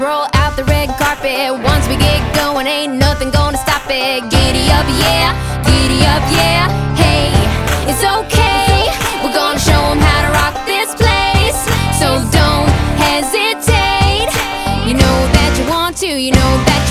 Roll out the red carpet. Once we get going, ain't nothing gonna stop it. Giddy up, yeah, giddy up, yeah. Hey, it's okay, we're gonna show 'em how to rock this place. So don't hesitate. You know that you want to, you know that you